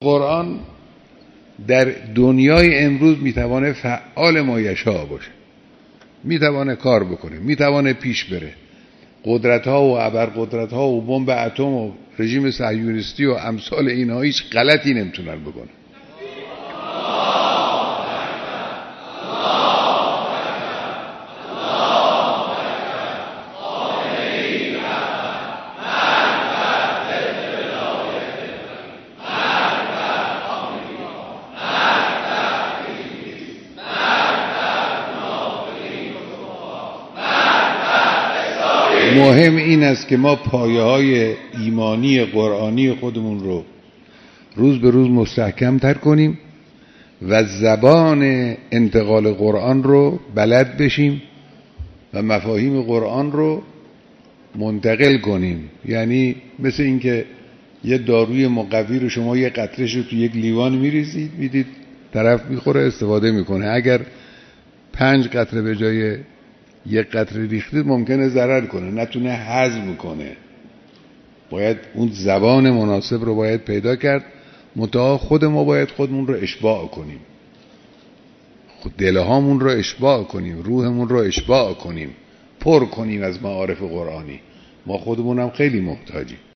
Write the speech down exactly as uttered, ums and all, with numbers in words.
قرآن در دنیای امروز میتوانه فعال مایشاء باشه، میتوانه کار بکنه، میتوانه پیش بره. قدرت ها و ابرقدرت ها و بمب اتم و رژیم صهیونیستی و امثال اینها هیچ غلطی نمیتونن بکنن. مهم این است که ما پایه های ایمانی قرآنی خودمون رو روز به روز مستحکم تر کنیم و زبان انتقال قرآن رو بلد بشیم و مفاهیم قرآن رو منتقل کنیم. یعنی مثل اینکه یه داروی مقوی رو شما یه قطره‌اش رو تو یک لیوان میریزید، میدید طرف میخوره استفاده میکنه. اگر پنج قطره به جای یک قطره ریختید ممکنه ضرر کنه، نتونه هضم کنه. باید اون زبان مناسب رو باید پیدا کرد. منتها خود ما باید خودمون رو اشباع کنیم، خود دلهامون رو اشباع کنیم، روحمون رو اشباع کنیم، پر کنیم از معارف قرآنی. ما خودمون هم خیلی محتاجیم.